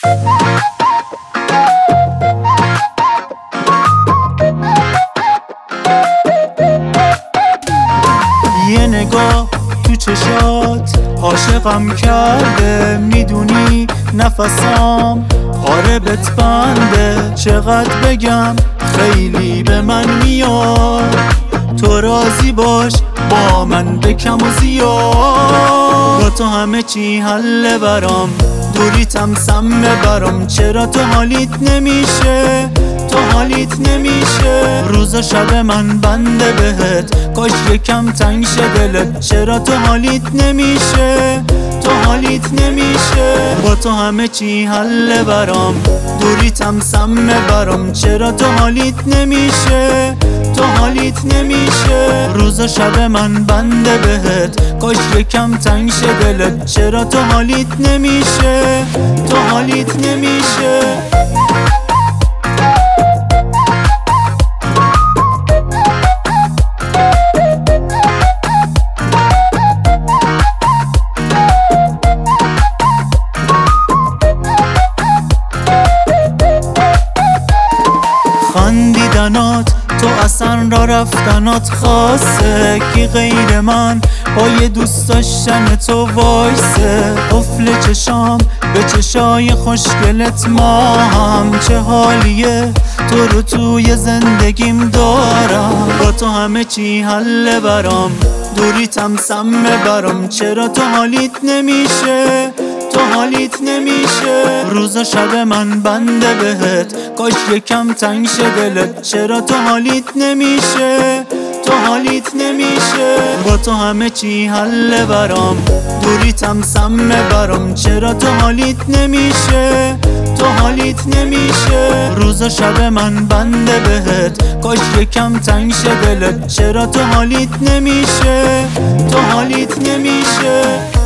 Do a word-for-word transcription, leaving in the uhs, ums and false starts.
یه نگاه تو چشات عاشقم کرده، میدونی نفسام آره بت بنده. چقدر بگم خیلی به من میاد، تو راضی باش با من به کم و زیاد. با تو همه چی حله برام، دوریتم سمه برام. چرا تو حالیت نمیشه، تو حالیت نمیشه. روز و شب من بنده بهت، کاش یکم تنگ شه دلت. چرا تو حالیت نمیشه، تو حالیت نمیشه. با تو همه چی حله برام، دوریتم سمه برام. چرا تو حالیت نمیشه، تو حالیت نمیشه. روز و شب من بنده بهت، کاش یکم تنگ شه دلت. چرا تو حالیت نمیشه، تو حالیت نمیشه. خندیدنات تو اصلا را رفتنات خاصه، کی غیر من با یه دوست داشتن تو وایسه. قفل چشام به چشای خوشگلت ما هم، چه حالیه تو رو توی زندگیم دارم. با تو همه چی حله برام، دوریتم سمه برام. چرا تو حالیت نمیشه، تو حالیت نمیشه. روز و شب من بنده بهت، کاش یکم تنگ شه دلت. چرا تو حالیت نمیشه، تو حالیت نمیشه. با تو همه چی حله برام، دوریتم سمه برام. چرا تو حالیت نمیشه، تو حالیت نمیشه. روز و شب من بنده بهت، کاش یکم تنگ شه دلت. چرا تو حالیت نمیشه، تو حالیت نمیشه.